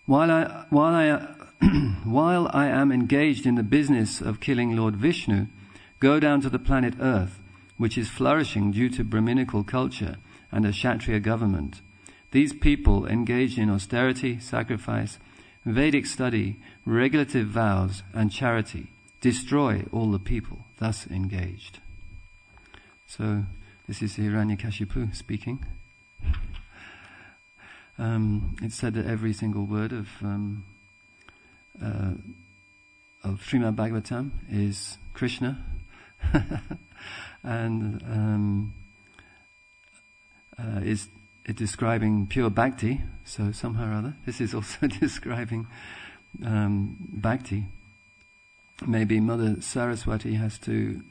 While I am engaged in the business of killing Lord Vishnu, go down to the planet Earth, which is flourishing due to Brahminical culture and a Kshatriya government. These people engaged in austerity, sacrifice, Vedic study, regulative vows, and charity destroy all the people thus engaged. So this is Hiranyakashipu speaking. It's said that every single word of Srimad Bhagavatam is Krishna, and is it describing pure bhakti. So somehow or other, this is also describing bhakti. Maybe Mother Saraswati has to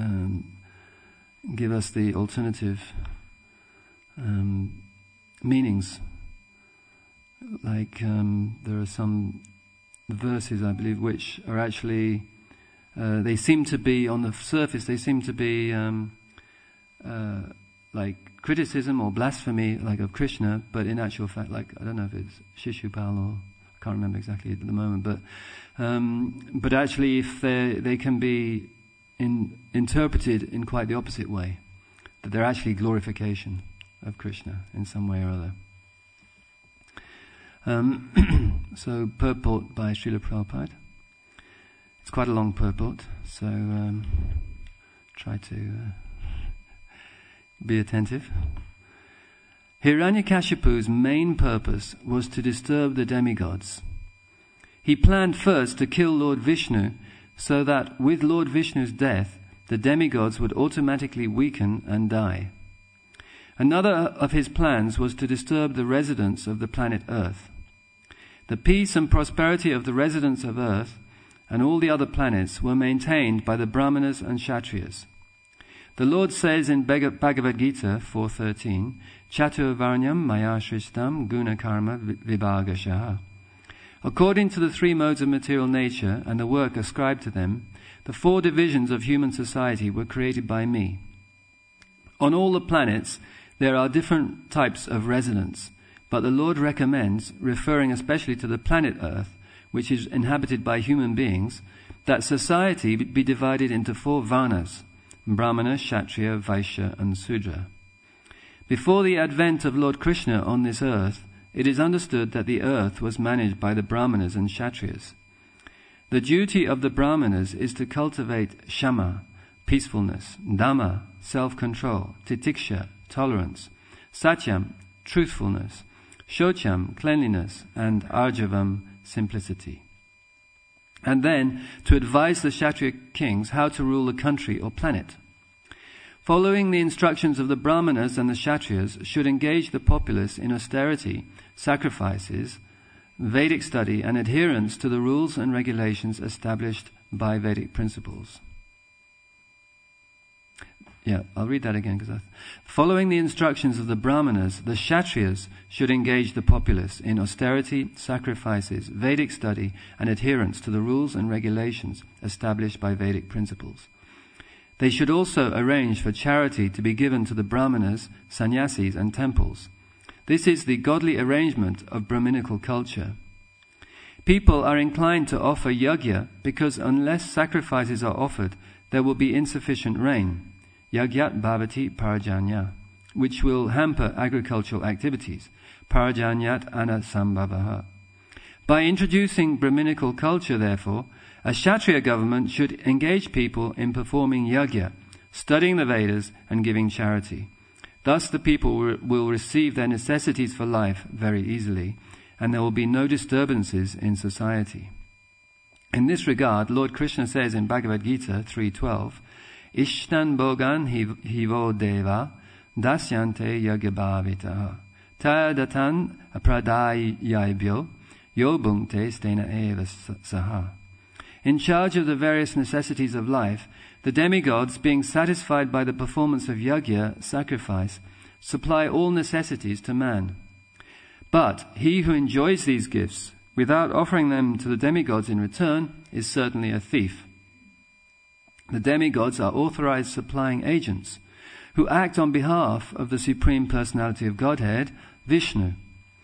give us the alternative meanings. Like there are some verses, I believe, which are actually they seem to be on the surface. They seem to be like criticism or blasphemy, like of Krishna, but in actual fact, like I don't know if it's Shishupal or I can't remember exactly at the moment, but actually, if they can be interpreted in quite the opposite way, that they're actually glorification of Krishna in some way or other. So purport by Srila Prabhupada. It's quite a long purport, so try to be attentive. Hiranyakashipu's main purpose was to disturb the demigods. He planned first to kill Lord Vishnu, so that with Lord Vishnu's death, the demigods would automatically weaken and die. Another of his plans was to disturb the residents of the planet Earth. The peace and prosperity of the residents of Earth and all the other planets were maintained by the Brahmanas and Kshatriyas. The Lord says in Bhagavad Gita 4.13, Chaturvarnyam maya shristam guna karma vibhagashaha. According to the three modes of material nature and the work ascribed to them, the four divisions of human society were created by me. On all the planets, there are different types of residents, but the Lord recommends, referring especially to the planet Earth, which is inhabited by human beings, that society be divided into four varnas, Brahmana, Kshatriya, Vaishya and Sudra. Before the advent of Lord Krishna on this earth, it is understood that the earth was managed by the Brahmanas and Kshatriyas. The duty of the Brahmanas is to cultivate Shama, peacefulness, Dhamma, self-control, Titiksha, tolerance, Satyam, truthfulness, Shocham, cleanliness, and Arjavam, simplicity. And then to advise the Kshatriya kings how to rule the country or planet. Following the instructions of the Brahmanas and the Kshatriyas should engage the populace in austerity, sacrifices, Vedic study, and adherence to the rules and regulations established by Vedic principles. Yeah, I'll read that again. Following the instructions of the Brahmanas, the Kshatriyas should engage the populace in austerity, sacrifices, Vedic study, and adherence to the rules and regulations established by Vedic principles. They should also arrange for charity to be given to the Brahmanas, sannyasis, and temples. This is the godly arrangement of Brahminical culture. People are inclined to offer yajna because unless sacrifices are offered, there will be insufficient rain. Yagyat bhavati parajanya, which will hamper agricultural activities. Parajanyat anasambhavaha. By introducing Brahminical culture, therefore, a Kshatriya government should engage people in performing yajna, studying the Vedas and giving charity. Thus the people will receive their necessities for life very easily, and there will be no disturbances in society. In this regard, Lord Krishna says in Bhagavad Gita 3.12, Ishtan bogan hivo deva dasyante yagyabhavitaha tadatan apradayabhyo yobungte stena eva saha. In charge of the various necessities of life, the demigods, being satisfied by the performance of yajna, sacrifice, supply all necessities to man. But he who enjoys these gifts without offering them to the demigods in return is certainly a thief. The demigods are authorized supplying agents who act on behalf of the Supreme Personality of Godhead, Vishnu.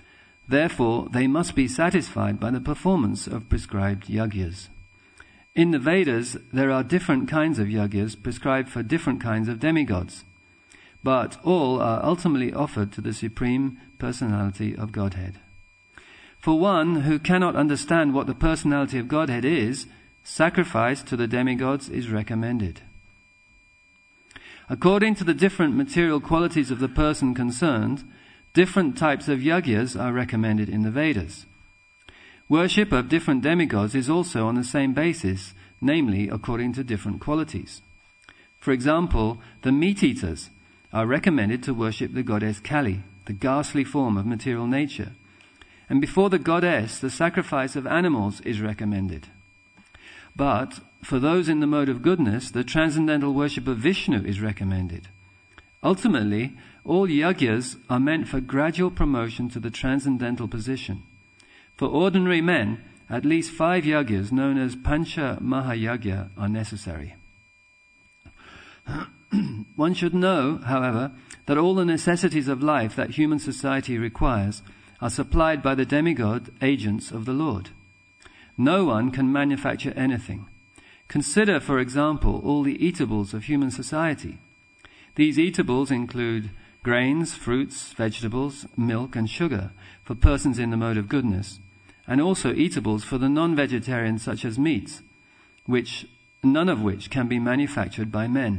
Therefore, they must be satisfied by the performance of prescribed yagyas. In the Vedas, there are different kinds of yagyas prescribed for different kinds of demigods, but all are ultimately offered to the Supreme Personality of Godhead. For one who cannot understand what the Personality of Godhead is, sacrifice to the demigods is recommended. According to the different material qualities of the person concerned, different types of yagyas are recommended in the Vedas. Worship of different demigods is also on the same basis, namely according to different qualities. For example, the meat-eaters are recommended to worship the goddess Kali, the ghastly form of material nature. And before the goddess, the sacrifice of animals is recommended. But for those in the mode of goodness, the transcendental worship of Vishnu is recommended. Ultimately, all yagyas are meant for gradual promotion to the transcendental position. For ordinary men, at least 5 yagyas known as Pancha Mahayagya are necessary. One should know, however, that all the necessities of life that human society requires are supplied by the demigod agents of the Lord. No one can manufacture anything. Consider, for example, all the eatables of human society. These eatables include grains, fruits, vegetables, milk and sugar for persons in the mode of goodness, and also eatables for the non-vegetarians such as meats, none of which can be manufactured by men.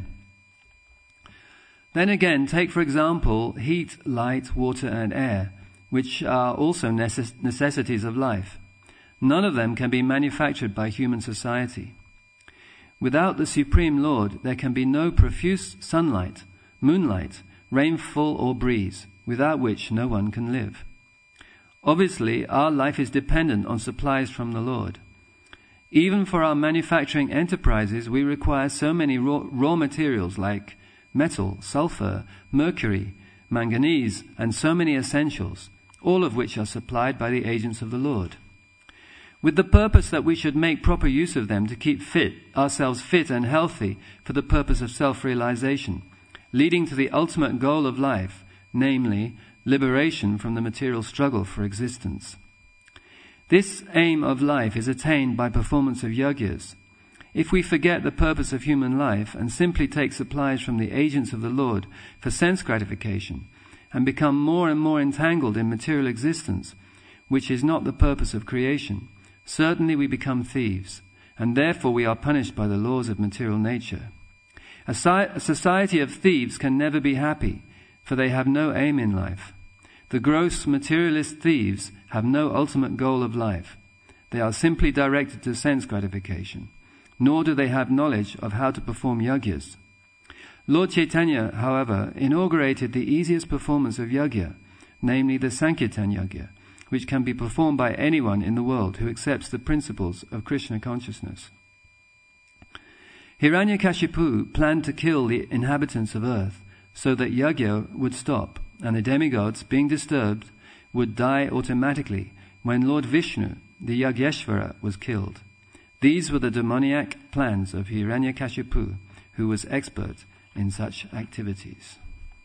Then again, take for example heat, light, water and air, which are also necessities of life. None of them can be manufactured by human society. Without the Supreme Lord, there can be no profuse sunlight, moonlight, rainfall or breeze, without which no one can live. Obviously, our life is dependent on supplies from the Lord. Even for our manufacturing enterprises, we require so many raw materials like metal, sulfur, mercury, manganese, and so many essentials, all of which are supplied by the agents of the Lord. With the purpose that we should make proper use of them to keep ourselves fit and healthy for the purpose of self-realization, leading to the ultimate goal of life, namely, liberation from the material struggle for existence. This aim of life is attained by performance of yagyas. If we forget the purpose of human life and simply take supplies from the agents of the Lord for sense gratification and become more and more entangled in material existence, which is not the purpose of creation, certainly we become thieves, and therefore we are punished by the laws of material nature. A society of thieves can never be happy, for they have no aim in life. The gross materialist thieves have no ultimate goal of life. They are simply directed to sense gratification, nor do they have knowledge of how to perform yagyas. Lord Chaitanya, however, inaugurated the easiest performance of yagya, namely the Sankirtan yagya, which can be performed by anyone in the world who accepts the principles of Krishna consciousness. Hiranyakashipu planned to kill the inhabitants of earth so that yagya would stop, and the demigods, being disturbed, would die automatically when Lord Vishnu, the Yagyeshvara, was killed. These were the demoniac plans of Hiranyakashipu, who was expert in such activities.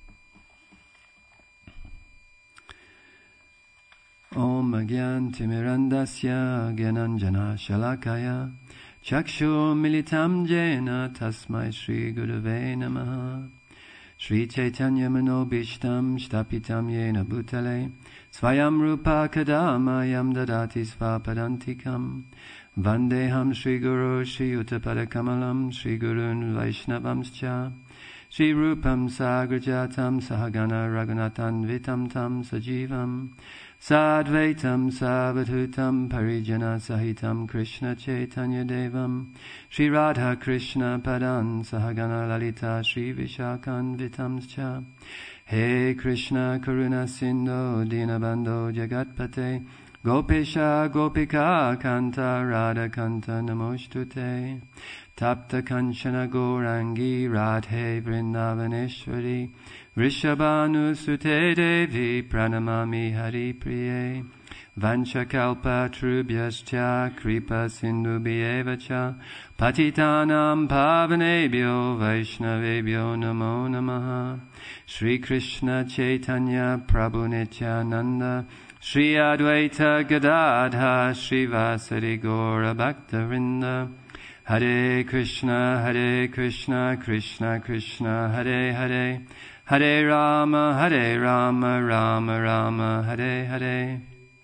Om Agyan Timirandasya Gyananjana Shalakaya Chakshur Militam Jena Tasmai Shri Gurave Namaha Shri Chaitanya Manobishtam Shtapitam Yena Bhutale Svayam Rupa Kadamayam Dadati Svapadantikam Vandeham Shri Guru Shri Uttapada Kamalam Shri Gurun Vaishnavamscha Shri Rupam Sagrajatam Sahagana Raghunathan Vitam Tam Sajivam Sadvaitam Savadhutam Parijana Sahitam Krishna Chaitanya Devam Shri Radha Krishna Padan Sahagana Lalita Shri Vishakan Vitamscha He Krishna Karuna Sindhu Dinabandho Jagatpate Gopesha Gopika Kanta Radha Kanta Namostute Tapta Kanchana Gourangi Radhe Vrindavaneshwari Rishabhanu Sute Devi Pranamami Hari Priye Vanchakalpa Trubhyascha Kripa Sindhu Bhyevacha Patitanam Pavanebhyo Vaishnavebhyo Namo Namaha Shri Krishna Chaitanya Prabhu Nityananda Shri Advaita Gadadha Srivasadi Gaura Bhaktavinda. Hare Krishna, Krishna Krishna, Hare Hare, Hare Rama, Rama Rama, Hare Hare.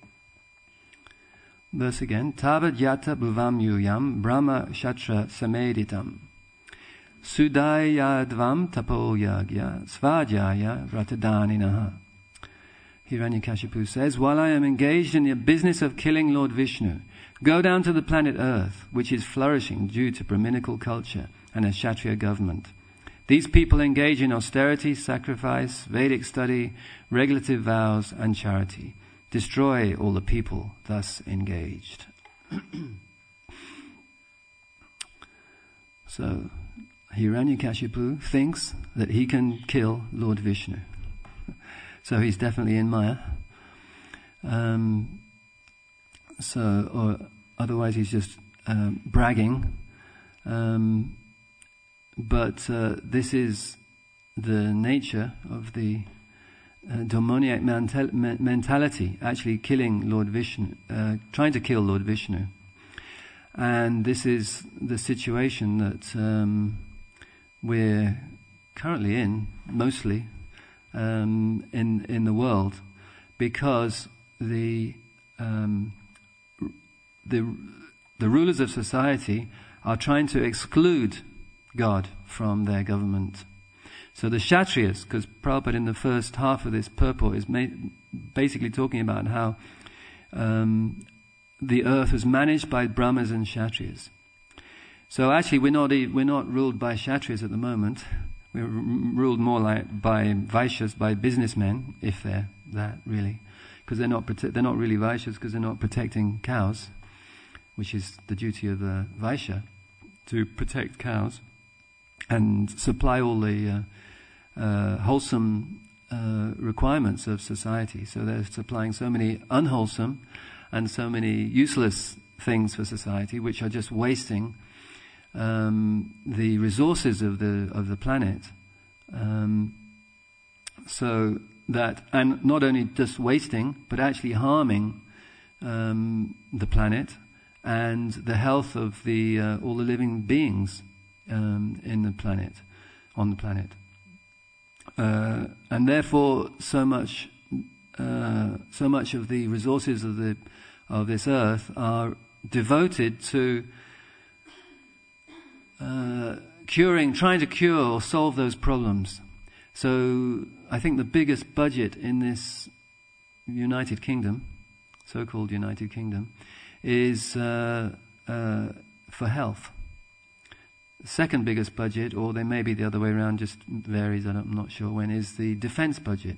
Verse again. Tavad yata bhuvam yuyam brahma shatra sameditam. Sudayadvam tapoyagya svajaya vratadaninaha. Hiranyakashipu says, while I am engaged in the business of killing Lord Vishnu, go down to the planet Earth, which is flourishing due to Brahminical culture and a Kshatriya government. These people engage in austerity, sacrifice, Vedic study, regulative vows, and charity. Destroy all the people thus engaged. So, Hiranyakashipu thinks that he can kill Lord Vishnu. So he's definitely in Maya. Or otherwise he's just bragging. But this is the nature of the demoniac mentality, actually killing Lord Vishnu, trying to kill Lord Vishnu. And this is the situation that we're currently in, mostly, in the world, because the rulers of society are trying to exclude God from their government. So the Kshatriyas, because Prabhupada in the first half of this purport is basically talking about how the earth was managed by Brahmas and Kshatriyas. So actually we're not ruled by Kshatriyas at the moment. We're ruled more like by Vaishyas, by businessmen, if they're that really, because they're not really Vaishyas because they're not protecting cows, which is the duty of the Vaishya, to protect cows and supply all the wholesome requirements of society. So they're supplying so many unwholesome and so many useless things for society, which are just wasting the resources of the planet. So that, and not only just wasting, but actually harming the planet and the health of all the living beings in the planet, on the planet. And therefore, so much of the resources of this earth are devoted to trying to cure or solve those problems. So I think the biggest budget in this United Kingdom, so-called United Kingdom, is for health. The second biggest budget, or they may be the other way around, just varies, I'm not sure when, is the defence budget.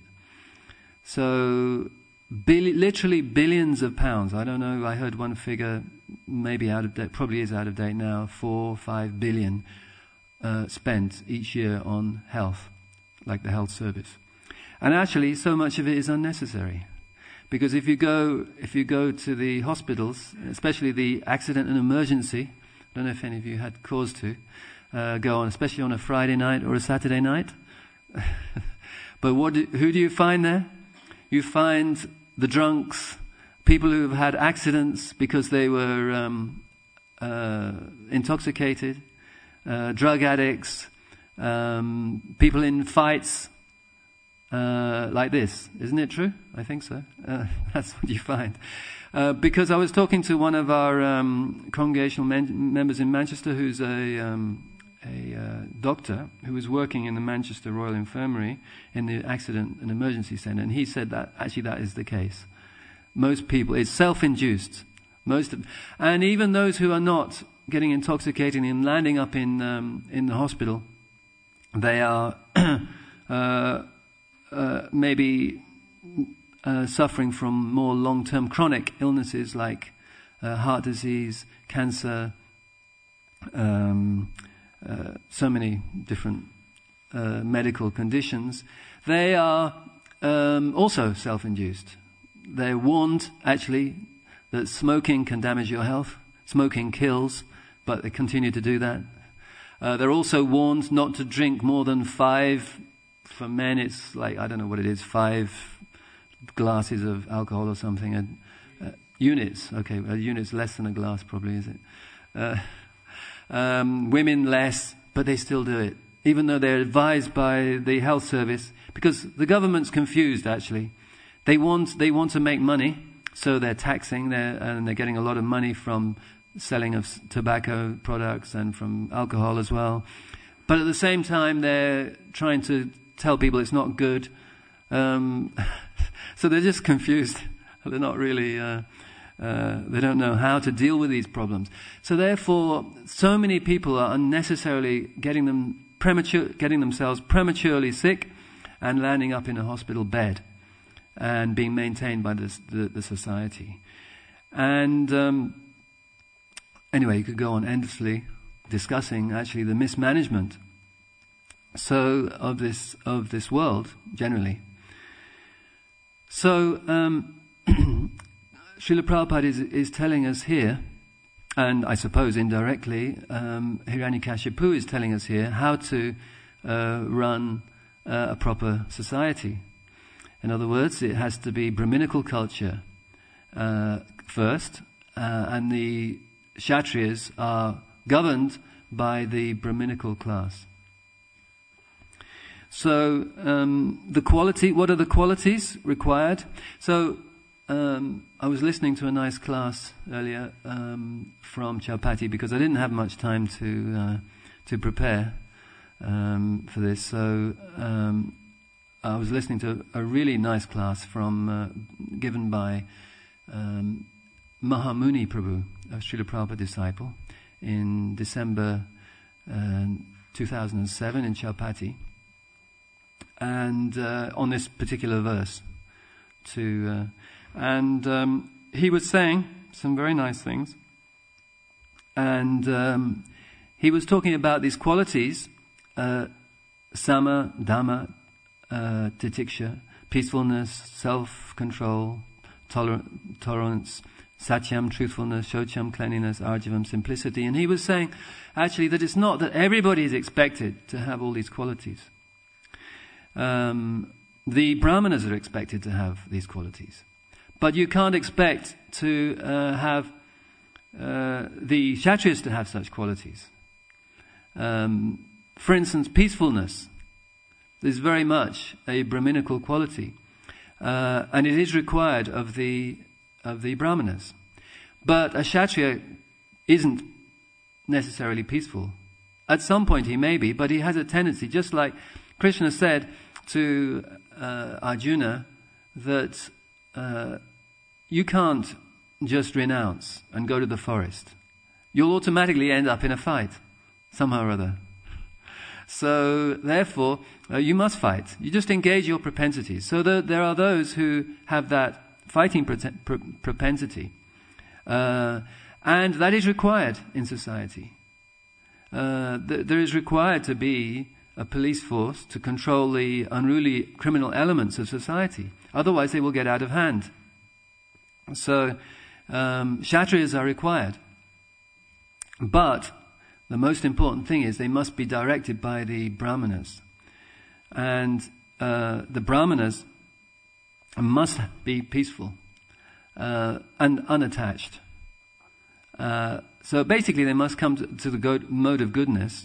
So literally billions of pounds. I don't know, I heard one figure, maybe out of date, probably is out of date now, 4 or 5 billion spent each year on health, like the health service. And actually, so much of it is unnecessary. Because if you go to the hospitals, especially the accident and emergency, I don't know if any of you had cause to go on, especially on a Friday night or a Saturday night. But who do you find there? You find the drunks, people who have had accidents because they were intoxicated, drug addicts, people in fights like this. Isn't it true? I think so. That's what you find. Because I was talking to one of our congregational members in Manchester, who's a doctor who was working in the Manchester Royal Infirmary in the accident and emergency centre, and he said that actually that is the case. Most people, it's self-induced. And even those who are not getting intoxicated and landing up in the hospital, they are maybe suffering from more long-term chronic illnesses like heart disease, cancer, so many different medical conditions. They are also self-induced. They're warned, actually, that smoking can damage your health. Smoking kills, but they continue to do that. They're also warned not to drink more than 5, for men it's like, I don't know what it is, 5 glasses of alcohol or something. Units, okay, a unit's less than a glass probably, is it? Women less, but they still do it, even though they're advised by the health service, because the government's confused actually. They want to make money, so they're taxing, and they're getting a lot of money from selling of tobacco products and from alcohol as well. But at the same time, they're trying to tell people it's not good. So they're just confused. They're not really, they don't know how to deal with these problems. So therefore, so many people are unnecessarily getting themselves prematurely sick and landing up in a hospital bed and being maintained by the society. And anyway, you could go on endlessly discussing actually the mismanagement of this world generally. So Srila Prabhupada is telling us here, and I suppose indirectly, Hiranyakashipu is telling us here how to run a proper society. In other words, it has to be Brahminical culture first, and the Kshatriyas are governed by the Brahminical class. So what are the qualities required? So I was listening to a nice class earlier from Chowpatty because I didn't have much time to prepare for this. So I was listening to a really nice class given by Mahamuni Prabhu, a Srila Prabhupada disciple, in December 2007 in Chowpatty, and on this particular verse. He was saying some very nice things, and he was talking about these qualities, sama, dhamma, titiksha, peacefulness, self-control, tolerance, satyam, truthfulness, shocham, cleanliness, arjavam, simplicity. And he was saying, actually, that it's not that everybody is expected to have all these qualities. The Brahmanas are expected to have these qualities. But you can't expect to have the Kshatriyas to have such qualities. For instance, peacefulness is very much a Brahminical quality. And it is required of the Brahmanas. But a Kshatriya isn't necessarily peaceful. At some point he may be, but he has a tendency, just like Krishna said to Arjuna, that you can't just renounce and go to the forest. You'll automatically end up in a fight, somehow or other. So, therefore, you must fight. You just engage your propensities. So there are those who have that fighting propensity. And that is required in society. There is required to be a police force to control the unruly criminal elements of society. Otherwise, they will get out of hand. So, Kshatriyas are required. But the most important thing is they must be directed by the Brahmanas. And the Brahmanas must be peaceful and unattached. So basically they must come to the mode of goodness.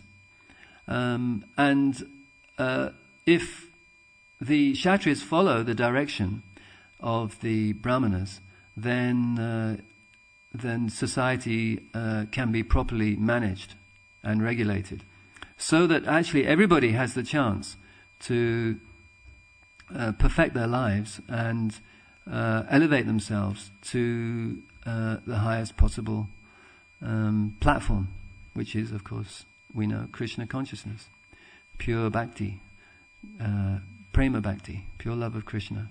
And if the Kshatriyas follow the direction of the Brahmanas, then society can be properly managed and regulated, so that actually everybody has the chance to perfect their lives and elevate themselves to the highest possible platform, which is, of course, we know, Krishna consciousness, pure bhakti, prema bhakti, pure love of Krishna.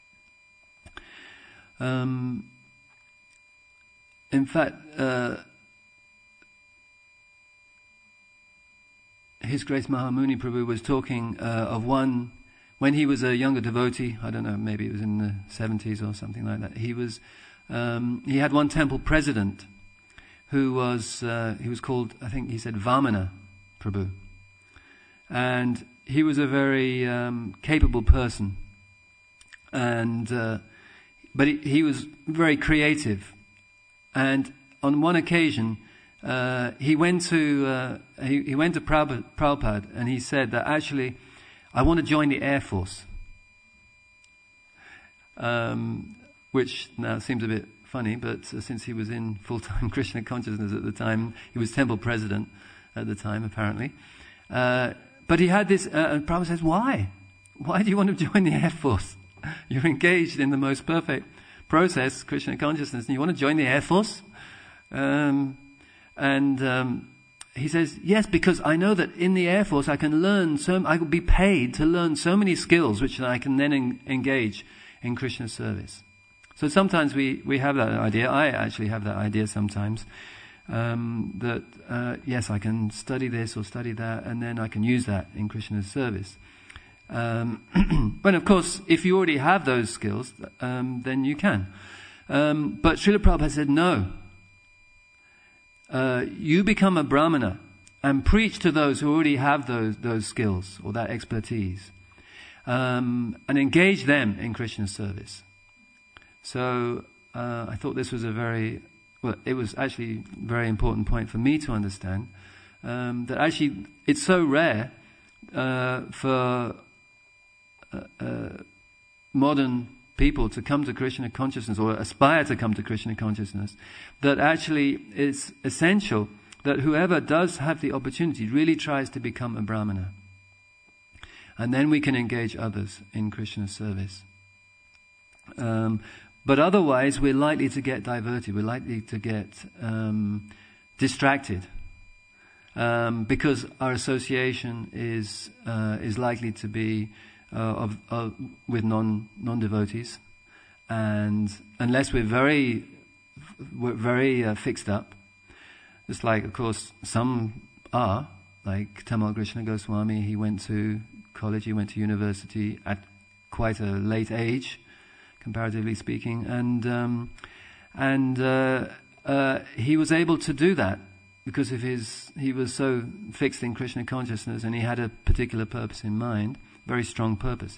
In fact, His Grace Mahamuni Prabhu was talking of one, when he was a younger devotee, I don't know, maybe it was in the 70s or something like that, he had one temple president who was called, I think he said, Vamana Prabhu. And he was a very capable person. and but he was very creative. And on one occasion, he went to Prabhupada, and he said that actually, I want to join the Air Force, which now seems a bit funny, but since he was in full-time Krishna consciousness at the time, he was temple president at the time, apparently. But he had this, and Prabhupada says, why? Why do you want to join the Air Force? You're engaged in the most perfect process, Krishna consciousness, and you want to join the Air Force? He says, yes, because I know that in the Air Force I will be paid to learn so many skills which I can then engage in Krishna service. So sometimes we have that idea, I actually have that idea sometimes, that yes, I can study this or study that, and then I can use that in Krishna's service. But of course, if you already have those skills, then you can. But Srila Prabhupada said, no. You become a brahmana and preach to those who already have those skills or that expertise, and engage them in Krishna's service. So I thought this was it was actually a very important point for me to understand, that actually it's so rare for modern people to come to Krishna consciousness or aspire to come to Krishna consciousness, that actually it's essential that whoever does have the opportunity really tries to become a brahmana. And then we can engage others in Krishna's service. But otherwise we're likely to get diverted, we're likely to get distracted, because our association is likely to be with non-devotees, and unless we're very fixed up, just like of course some are, like Tamal Krishna Goswami. He went to college, he went to university at quite a late age, comparatively speaking, and he was able to do that because of he was so fixed in Krishna consciousness, and he had a particular purpose in mind. Very strong purpose.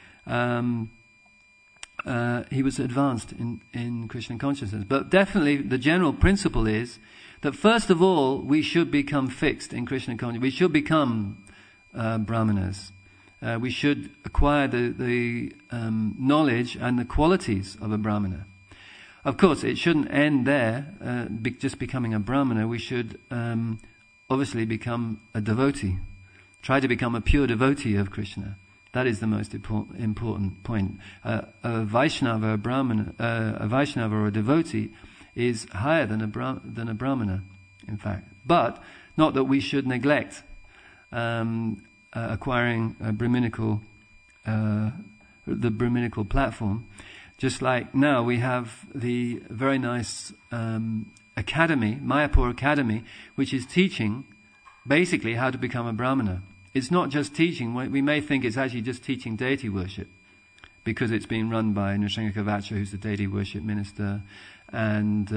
He was advanced in Krishna consciousness. But definitely the general principle is that first of all we should become fixed in Krishna consciousness. We should become brahmanas. We should acquire the knowledge and the qualities of a brahmana. Of course, it shouldn't end there, just becoming a brahmana. We should obviously become a devotee. Try to become a pure devotee of Krishna. That is the most important point. A Vaishnava, a Brahmana, a Vaishnava or a devotee is higher than a Brahmana, in fact. But not that we should neglect acquiring a Brahminical, the Brahminical platform. Just like now we have the very nice academy, Mayapur Academy, which is teaching basically how to become a Brahmana. It's not just teaching. We may think it's actually just teaching deity worship, because it's being run by Nrsimha Kavacha, who's the deity worship minister, and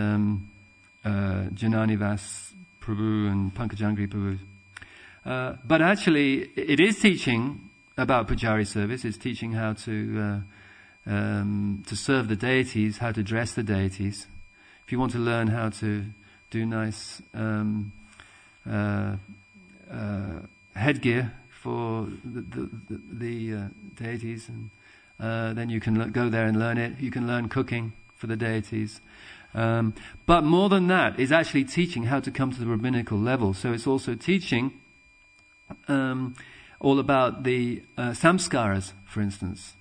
Jananivas Prabhu and Pankajangri Prabhu. But actually, it is teaching about Pujari service. It's teaching how to serve the deities, how to dress the deities. If you want to learn how to do nice headgear for the deities, and then you can go there and learn it. You can learn cooking for the deities. But more than that, it's actually teaching how to come to the rabbinical level. So it's also teaching all about the samskaras, for instance,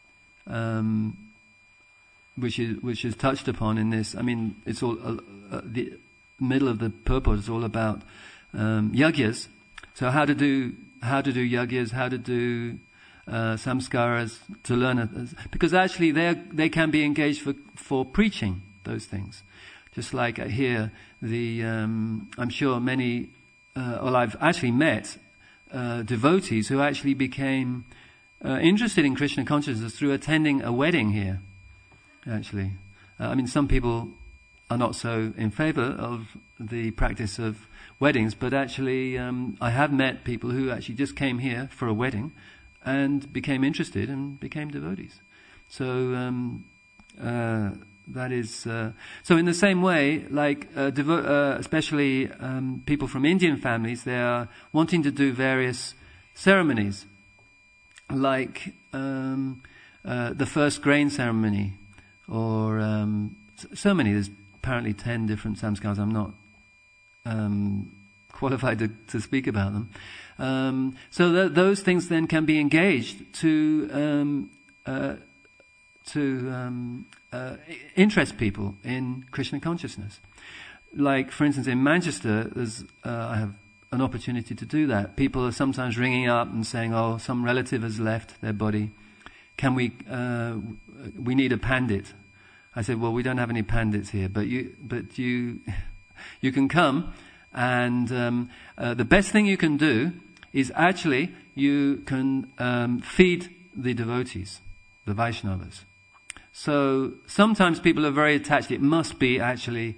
which is touched upon in this. I mean, it's all the middle of the purport is all about yagyas. So how to do yagyas, how to do samskaras, to learn because actually they can be engaged for preaching those things. Just like here, I'm sure many, I've actually met devotees who actually became interested in Krishna consciousness through attending a wedding here. Actually, I mean, some people are not so in favor of the practice of weddings, but actually I have met people who actually just came here for a wedding and became interested and became devotees. So that is so. In the same way, like especially people from Indian families, they are wanting to do various ceremonies, like the first grain ceremony, or so many. There's apparently 10 different samskars. I'm not qualified to speak about them. So those things then can be engaged to interest people in Krishna consciousness. Like, for instance, in Manchester, I have an opportunity to do that. People are sometimes ringing up and saying, "Oh, some relative has left their body. Can we need a pandit?" I said, "Well, we don't have any pandits here, but you can come, and the best thing you can do is actually you can feed the devotees, the Vaishnavas." So sometimes people are very attached. It must be actually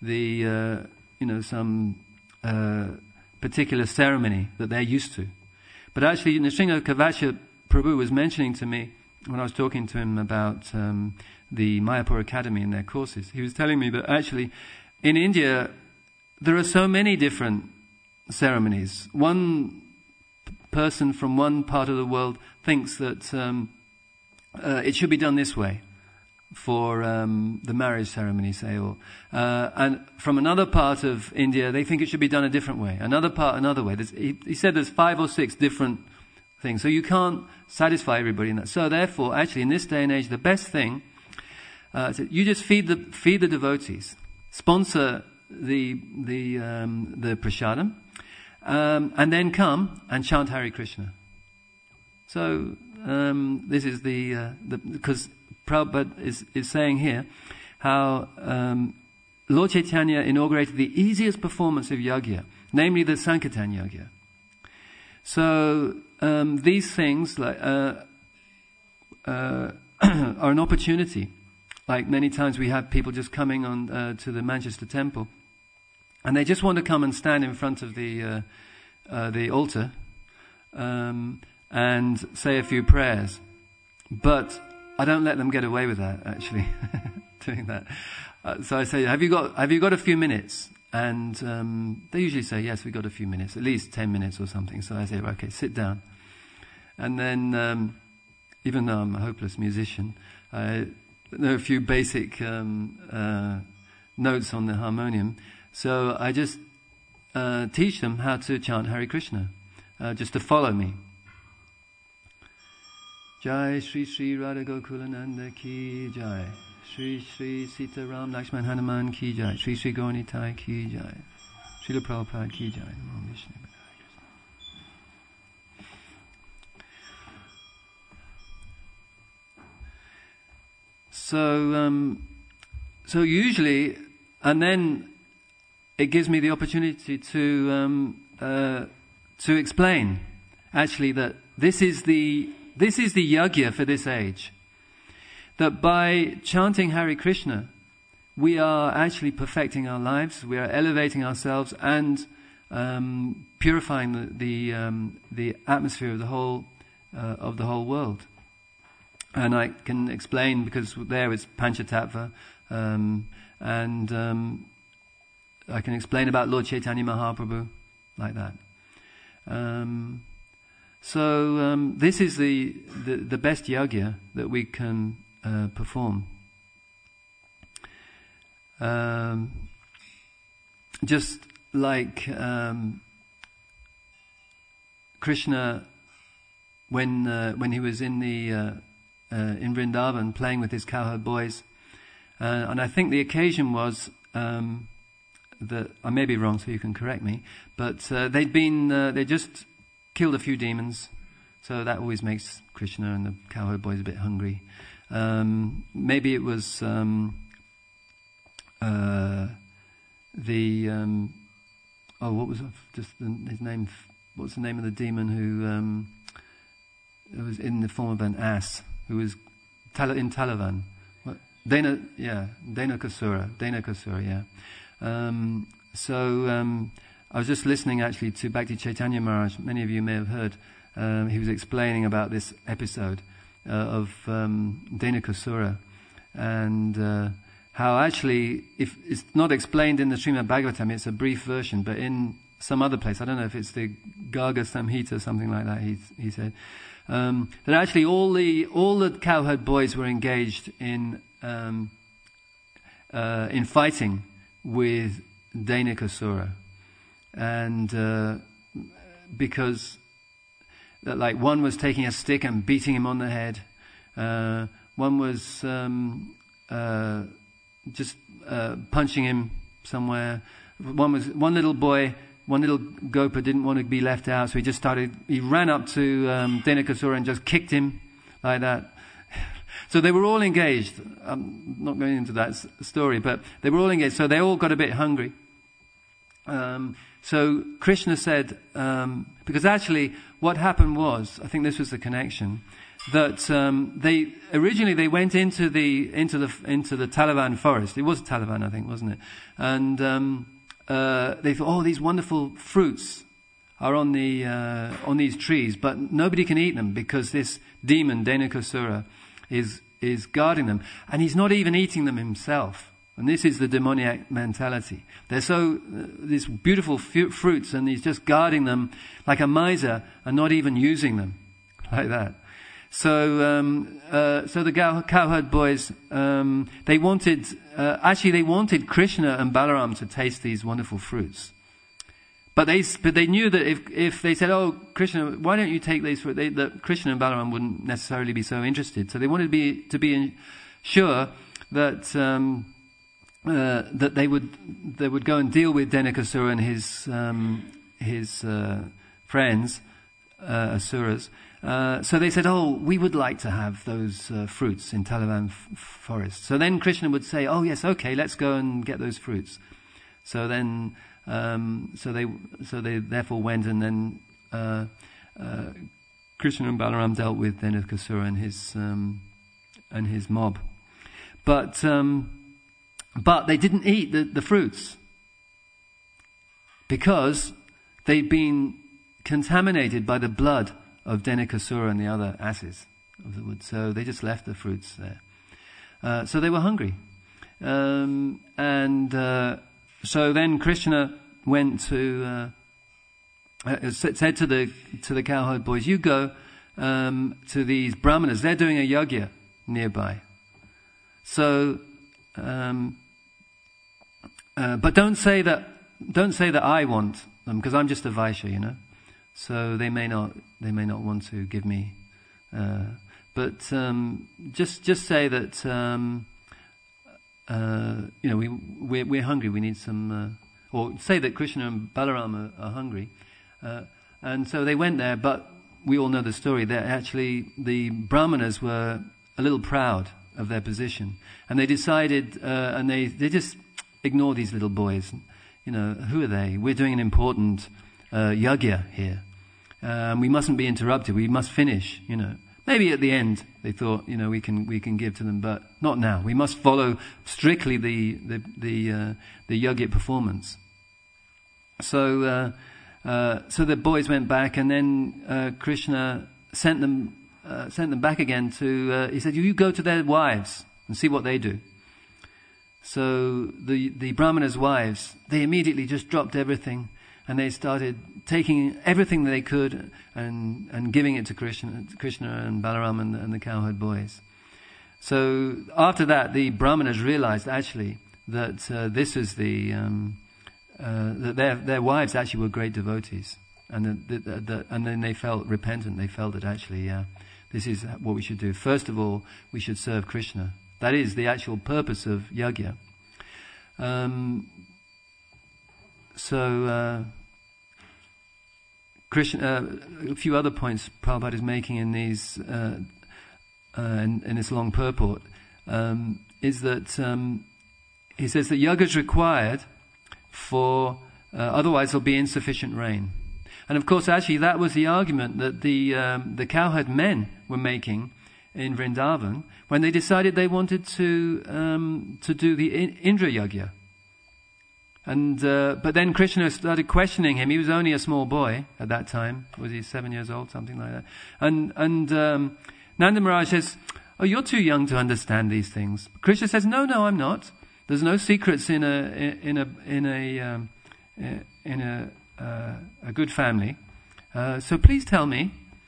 some particular ceremony that they're used to. But actually, Nrsimha Kavasya Prabhu was mentioning to me when I was talking to him about the Mayapur Academy and their courses. He was telling me that actually in India there are so many different ceremonies. One person from one part of the world thinks that it should be done this way for the marriage ceremony, say, and from another part of India they think it should be done a different way. Another part, another way. He said there's 5 or 6 different things, so you can't satisfy everybody in that. So therefore, actually, in this day and age, the best thing, you just feed the devotees, sponsor the prasadam, and then come and chant Hare Krishna. So this is because Prabhupada is saying here how Lord Chaitanya inaugurated the easiest performance of yajna, namely the Sankirtan yajna. So these things are an opportunity. Like many times we have people just coming on to the Manchester temple, and they just want to come and stand in front of the altar and say a few prayers. But I don't let them get away with that, actually, doing that. So I say, have you got a few minutes? And they usually say, yes, we've got a few minutes, at least 10 minutes or something. So I say, okay, sit down. And then, even though I'm a hopeless musician, I know a few basic notes on the harmonium. So I just teach them how to chant Hare Krishna, just to follow me. Jai Shri Shri Radha Gokulananda ki Jai. Shri Shri Sita Ram Lakshman Hanuman ki Jai. Shri Shri Gauranitai ki Jai. Srila Prabhupada ki Jai. Namo Vishnu. So usually, and then it gives me the opportunity to explain actually that this is the yajna for this age. That by chanting Hare Krishna, we are actually perfecting our lives, we are elevating ourselves and purifying the atmosphere of the whole world. And I can explain, because there it's Panchatattva, and I can explain about Lord Chaitanya Mahaprabhu like that. So this is the best yajna that we can perform. Just like Krishna, when he was in Vrindavan playing with his cowherd boys, and I think the occasion was that I may be wrong, so you can correct me, but they just killed a few demons, so that always makes Krishna and the cowherd boys a bit hungry. Maybe it was what was his name? What's the name of the demon who was in the form of an ass, who was in Talavan? Denakasura, yeah. I was just listening actually to Bhakti Chaitanya Maharaj. Many of you may have heard. He was explaining about this episode, Dhenukasura, and how actually, if it's not explained in the Srimad Bhagavatam, it's a brief version, but in some other place, I don't know if it's the Garga Samhita, something like that, he said, that actually all the cowherd boys were engaged in fighting with Dhenukasura, and because like one was taking a stick and beating him on the head, one was just punching him somewhere. One little gopa didn't want to be left out, so he ran up to Dhenukasura and just kicked him like that. So they were all engaged. I'm not going into that story, but they were all engaged. So they all got a bit hungry. So Krishna said, because actually what happened was, I think this was the connection, that they went into the Talavan forest. It was Talavan, I think, wasn't it? And they thought, these wonderful fruits are on these trees, but nobody can eat them because this demon Dhenukasura is guarding them, and he's not even eating them himself. And this is the demoniac mentality. They're so these beautiful fruits, and he's just guarding them like a miser and not even using them like that. So the cowherd boys, they wanted Krishna and Balaram to taste these wonderful fruits, but they knew that if they said, "Oh, Krishna, why don't you take these fruits?" that Krishna and Balaram wouldn't necessarily be so interested. So they wanted to be sure that that they would go and deal with Dhenukasura and his friends, asuras. So they said, we would like to have those fruits in Talavan forest. So then Krishna would say, yes, okay, let's go and get those fruits. So then, so they therefore went, and then Krishna and Balaram dealt with Dhenukasura and his mob. But they didn't eat the fruits because they'd been contaminated by the blood of Dhenukasura and the other asses of the wood. So they just left the fruits there. So they were hungry. So then Krishna went to, said to the cowherd boys, you go to these brahmanas. They're doing a yajna nearby. So, but don't say that I want them, because I'm just a Vaishya, So they may not want to give me, but just say that we're hungry. We need some, or say that Krishna and Balaram are hungry, and so they went there. But we all know the story. That actually the brahmanas were a little proud of their position, and they decided, and they just ignore these little boys. Who are they? We're doing an important yajna here. We mustn't be interrupted. We must finish. Maybe at the end they thought, we can give to them, but not now. We must follow strictly the yajna performance. So the boys went back, and then Krishna sent them back again to. He said, "You go to their wives and see what they do." So the brahmanas' wives, they immediately just dropped everything, and they started taking everything that they could and giving it to Krishna and Balaram and the cowherd boys. So after that, the brahmanas realized actually that this is that their wives actually were great devotees, and and then they felt repentant. They felt that actually, this is what we should do. First of all, we should serve Krishna. That is the actual purpose of yajna. Krishna, a few other points Prabhupada is making in these in this long purport is that he says that yajna is required for otherwise there'll be insufficient rain. And of course, actually, that was the argument that the cowherd men were making in Vrindavan when they decided they wanted to do the Indra Yajna. And but then Krishna started questioning him. He was only a small boy at that time. Was he 7 years old, something like that? And Nanda Maharaj says, "Oh, you're too young to understand these things." Krishna says, "No, I'm not. There's no secrets in a good family. So please tell me."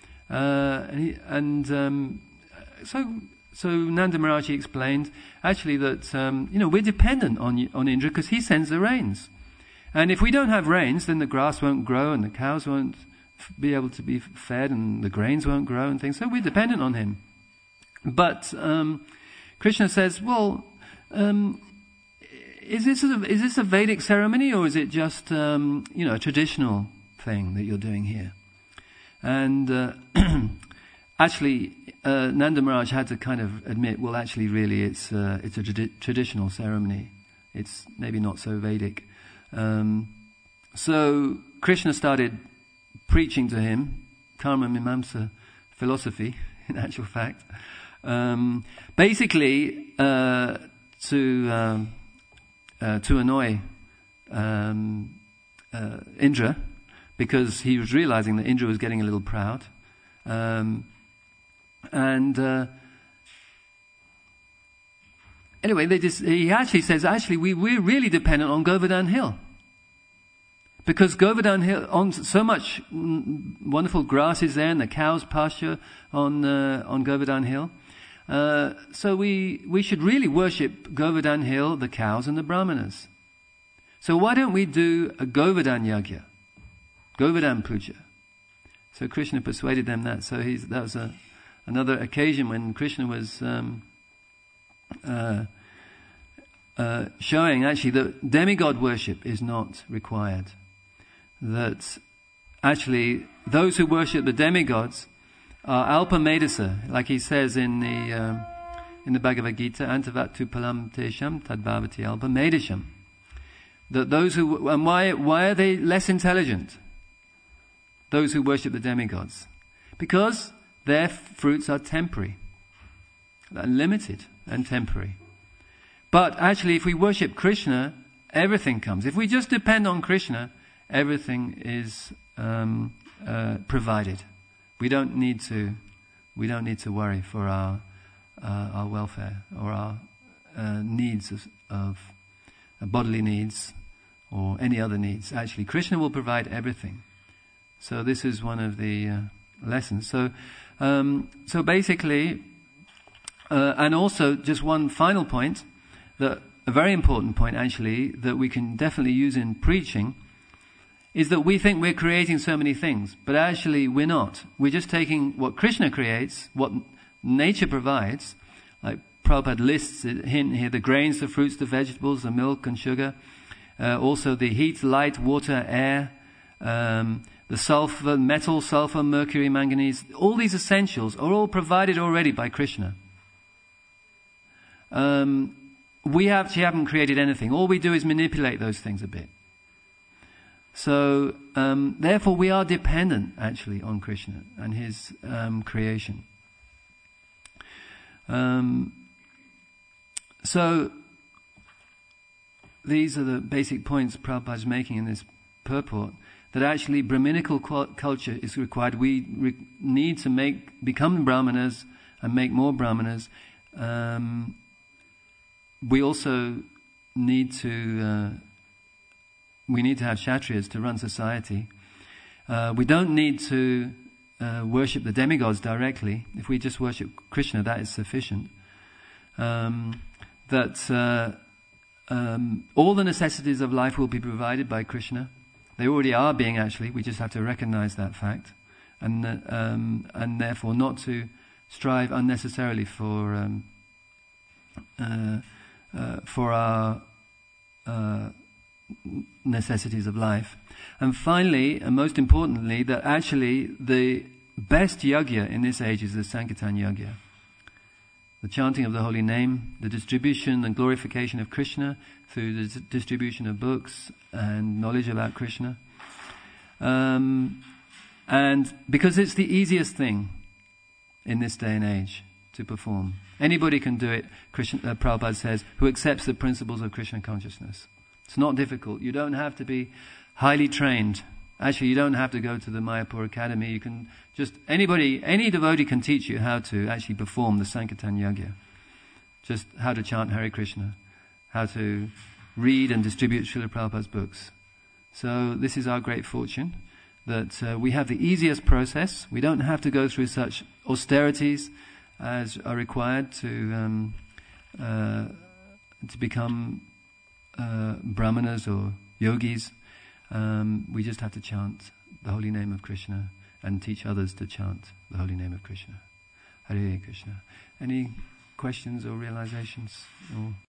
So Nanda Maharaj explained actually that we're dependent on Indra because he sends the rains, and if we don't have rains, then the grass won't grow and the cows won't be able to be fed and the grains won't grow and things. So we're dependent on him. But Krishna says, "Well, is this a Vedic ceremony or is it just a traditional thing that you're doing here?" And actually, Nanda Maharaj had to kind of admit, well, actually, really, it's a traditional ceremony. It's maybe not so Vedic. So Krishna started preaching to him Karma Mimamsa philosophy, in actual fact, basically to annoy Indra, because he was realizing that Indra was getting a little proud. Anyway, he actually says, we're really dependent on Govardhan Hill. Because Govardhan Hill, on so much wonderful grass is there, and the cows pasture on Govardhan Hill. So we should really worship Govardhan Hill, the cows and the brahmanas. So why don't we do a Govardhan Yagya? Govardhan Puja. So Krishna persuaded them that. So that was another occasion when Krishna was showing actually that demigod worship is not required. That actually those who worship the demigods are Alpa Medasa, like he says in the Bhagavad Gita, Antavattu palam tesham tadbhavati Alpa Medasham. That those who, and why are they less intelligent? Those who worship the demigods. Because their fruits are temporary, limited and temporary. But actually, if we worship Krishna, everything comes. If we just depend on Krishna, everything is provided. We don't need to worry for our welfare or our needs of bodily needs or any other needs. Actually, Krishna will provide everything. So this is one of the lessons. So basically, and also just one final point, a very important point actually, that we can definitely use in preaching, is that we think we're creating so many things, but actually we're not. We're just taking what Krishna creates, what nature provides, like Prabhupada lists it here, the grains, the fruits, the vegetables, the milk and sugar, also the heat, light, water, air, the sulfur, metal, sulfur, mercury, manganese, all these essentials are all provided already by Krishna. We actually haven't created anything. All we do is manipulate those things a bit. So, therefore we are dependent actually on Krishna and his creation. So, these are the basic points Prabhupada is making in this purport. That actually Brahminical culture is required. We need to become Brahmanas and make more Brahmanas. We also need to have Kshatriyas to run society. We don't need to worship the demigods directly. If we just worship Krishna, that is sufficient. All the necessities of life will be provided by Krishna. They already are being actually. We just have to recognize that fact, and therefore not to strive unnecessarily for our necessities of life. And finally, and most importantly, that actually the best yagya in this age is the Sankirtan yagya. The chanting of the holy name, the distribution and glorification of Krishna through the distribution of books and knowledge about Krishna. And because it's the easiest thing in this day and age to perform. Anybody can do it, Prabhupada says, who accepts the principles of Krishna consciousness. It's not difficult. You don't have to be highly trained Actually, you don't have to go to the Mayapur Academy. You can just, any devotee can teach you how to actually perform the Sankirtan Yagya. Just how to chant Hare Krishna, how to read and distribute Srila Prabhupada's books. So this is our great fortune, that we have the easiest process. We don't have to go through such austerities as are required to become brahmanas or yogis. We just have to chant the holy name of Krishna and teach others to chant the holy name of Krishna. Hare Krishna. Any questions or realizations? Or